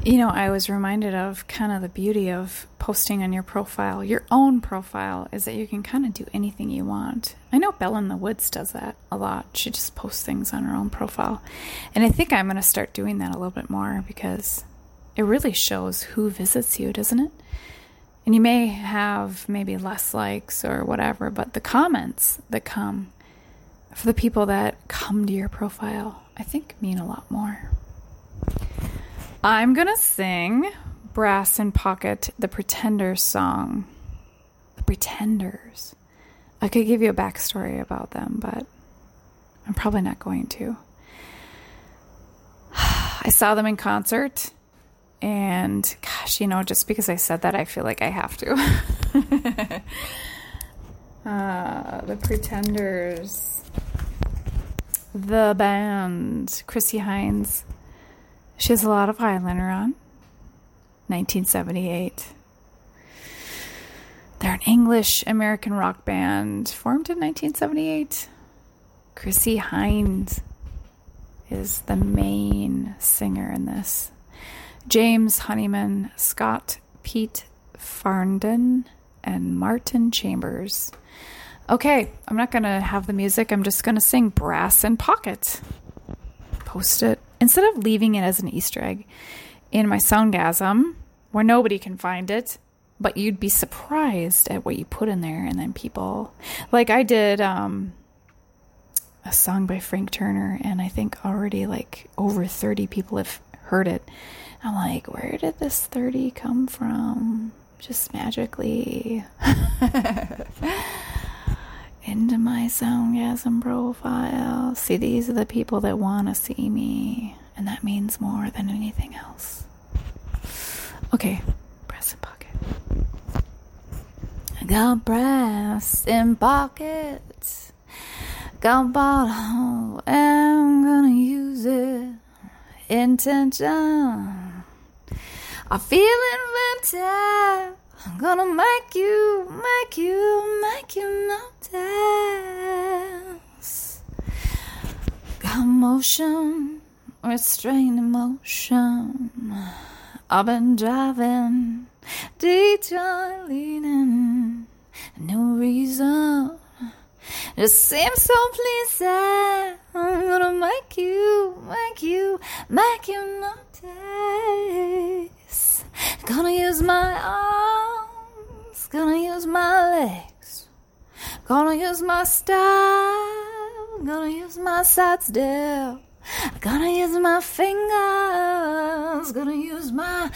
I was reminded of kind of the beauty of posting on your profile, your own profile, is that you can kind of do anything you want. I know Belle in the Woods does that a lot. She just posts things on her own profile. And I think I'm going to start doing that a little bit more because it really shows who visits you, doesn't it? And you may have maybe less likes or whatever, but the comments that come for the people that come to your profile, I think mean a lot more. I'm going to sing Brass in Pocket, the Pretenders song. The Pretenders. I could give you a backstory about them, but I'm probably not going to. I saw them in concert, and gosh, just because I said that, I feel like I have to. The Pretenders. The band, Chrissie Hynde. She has a lot of eyeliner on. 1978. They're an English-American rock band formed in 1978. Chrissie Hynde is the main singer in this. James Honeyman, Scott Pete Farndon, and Martin Chambers. Okay, I'm not going to have the music. I'm just going to sing Brass in Pocket. Post it. Instead of leaving it as an Easter egg in my Soundgasm, where nobody can find it, but you'd be surprised at what you put in there, and then people... Like, I did a song by Frank Turner, and I think already, over 30 people have heard it. I'm like, where did this 30 come from? Just magically... into my Soundgasm profile. See, these are the people that want to see me, and that means more than anything else. Okay, brass in pocket. I got brass in pocket. Got bottle, and I'm gonna use it. Intention. I feel invented. I'm gonna make you notice. Got motion, restrained emotion. I've been driving, Detroit leading, no reason. Just seems so pleasing. I'm gonna make you notice. Gonna use my arms, gonna use my legs, gonna use my style, gonna use my side step, gonna use my fingers, gonna use my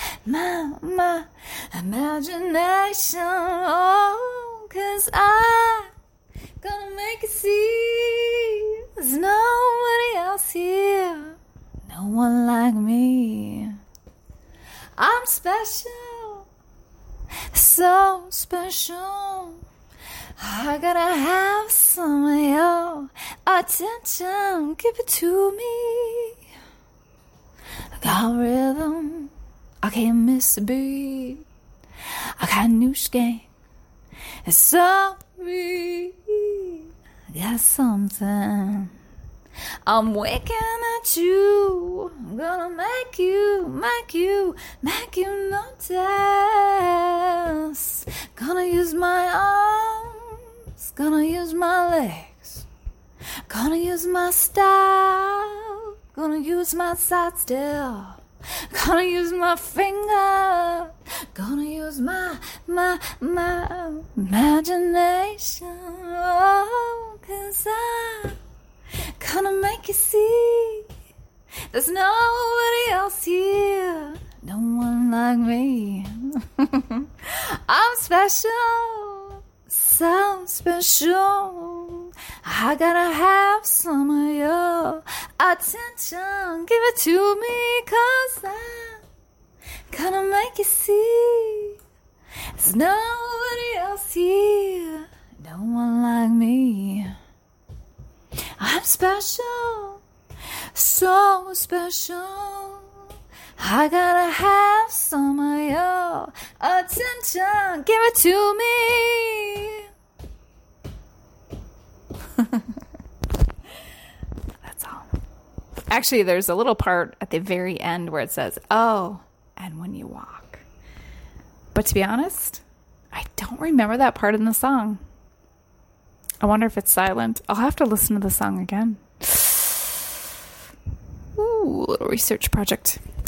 imagination. Oh, 'cause I gonna make it see there's nobody else here, no one like me. I'm special, so special. I gotta have some of your attention, give it to me. I got rhythm, I can't miss a beat. I got new skank, it's sorry. I got something. I'm waking at you. I'm gonna make you notice. Gonna use my arms, gonna use my legs, gonna use my style, gonna use my side step, gonna use my finger, gonna use my imagination. Oh, 'cause I gonna make you see there's nobody else here, no one like me. I'm special, so special. I gotta have some of your attention, give it to me, 'cause I'm gonna make you see there's nobody else here, no one like me. I'm special, so special. I gotta have some of your attention, give it to me. That's all. Actually, there's a little part at the very end where it says, oh, and when you walk. But to be honest, I don't remember that part in the song. I wonder if it's silent. I'll have to listen to the song again. Ooh, little research project.